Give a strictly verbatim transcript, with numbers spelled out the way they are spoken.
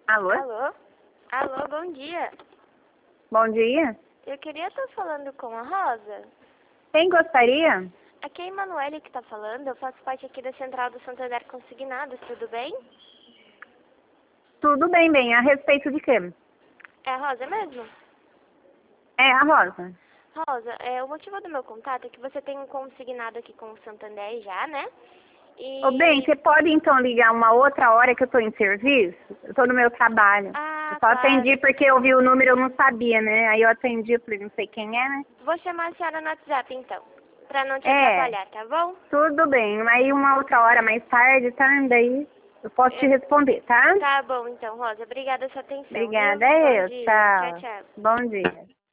Alô? Alô? Alô, bom dia. Bom dia. Eu queria estar falando com a Rosa. Quem gostaria? Aqui é a Emanuele que está falando. Eu faço parte aqui da Central do Santander Consignados, tudo bem? Tudo bem, bem. A respeito de quê? É a Rosa mesmo? É a Rosa. Rosa, é, o motivo do meu contato é que você tem um consignado aqui com o Santander já, né? E... Ô, bem, você pode então ligar uma outra hora que eu tô em serviço? Eu tô no meu trabalho. Ah, Eu só claro. atendi porque eu vi o número e eu não sabia, né? Aí eu atendi, eu falei, não sei quem é, né? Vou chamar a senhora no WhatsApp, então. Pra não te É, atrapalhar, tá bom? tudo bem. Aí uma outra hora mais tarde, tá? Daí eu posso te Eu- responder, tá? Tá bom, então, Rosa. Obrigada pela sua atenção, viu? Obrigada, é Bom eu. dia. Tchau, Tchau. tchau. Bom dia.